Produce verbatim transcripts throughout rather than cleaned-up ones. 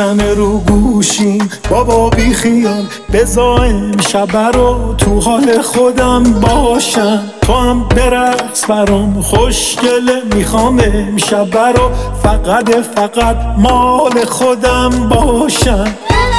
میزنه رو گوشیم. بابا بی خیال بذار امشب رو تو حال خودم باشم. تو هم برقص برام خوشگله، میخوام امشب رو فقط فقط مال خودم باشم.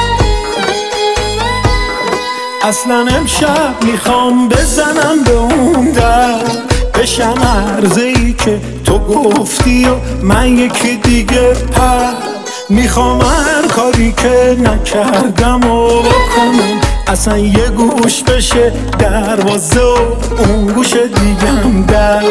اصلا امشب میخوام بزنم به اون در، بشم عرضه‌ای که تو گفتی و من یکی دیگه پر. میخوام هر کاری که نکردم و بکنم، اصلا یه گوش بشه دروازه و اون گوش دیگم در.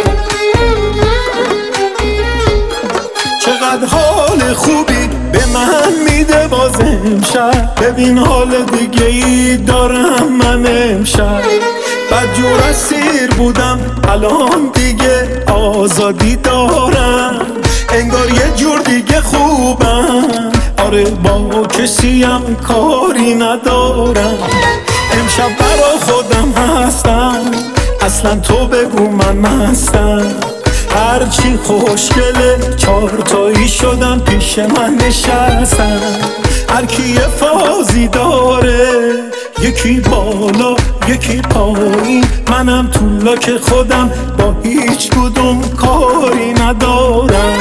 چقدر حال خوبی به من میده باز امشب، ببین حال دیگه ای دارم من امشب. بدجور اسیر بودم الان دیگه آزادی دارم، انگار یه جور دیگه خوبم. آره با کسیم کاری ندارم، امشب برا خودم هستم. اصلا تو بگو من مستم، هرچی خوشگله چارتایی شدم پیش من نشستم. هر کی یه فازی داره، یکی بالا یکی پایین، منم تو لاک خودم با هیچ کدوم کاری ندارم.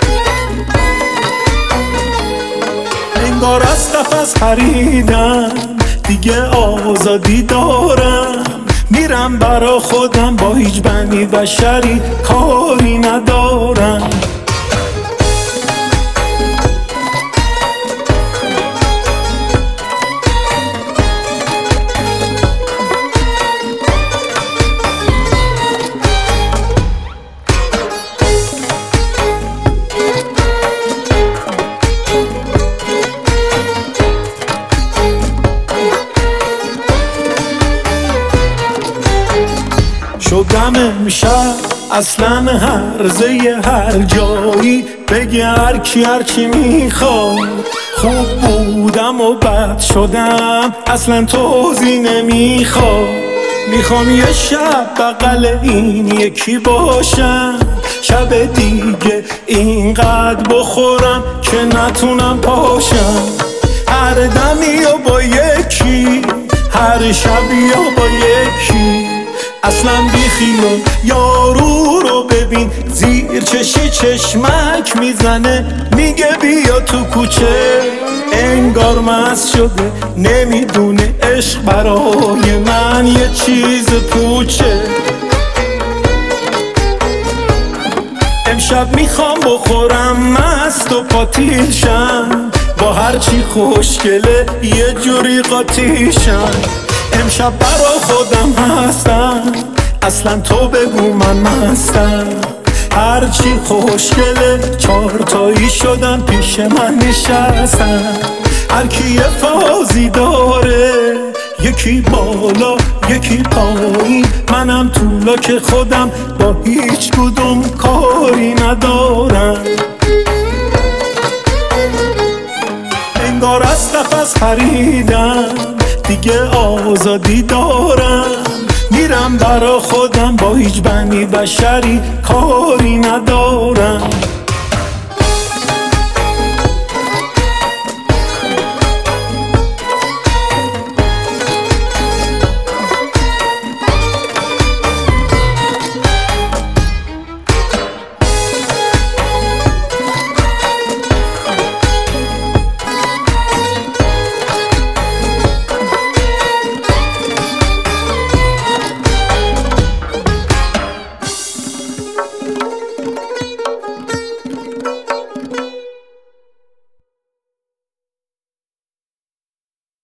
انگار از قفس پریدم دیگه آزادی دارم، میرم برا خودم با هیچ بنی بشری کاری ندارم. شدم امشب اصلا هرزه هر جایی، بگه هر کی هر چی میخواد. خوب بودم و بد شدم اصلا توضیح نمیخواد. میخوام یه شب بغل این یکی باشم، شب دیگه اینقدر بخورم که نتونم پاشم. هر دمی و با یکی، هر شبی و با یکی، اصلا بیخیال یارو رو ببین زیر چشی چشمک میزنه، میگه بیا تو کوچه. انگار مست شده نمیدونه عشق برای من یه چیز پوچه. امشب میخوام بخورم مست و پاتیل شم، با هرچی خوشگله یه جوری قاطی شم. امشب برا خودم هستم، اصلا تو بگو من مستم. هرچی خوشگله چارتایی شدم پیش من نشستم. هر کی یه فازی داره، یکی بالا یکی پایین، منم تو لاک خودم با هیچ کدوم کاری ندارم. انگار از قفس پریدم دیگه آزادی دارم، میرم برا خودم با هیچ بنی بشری کاری ندارم.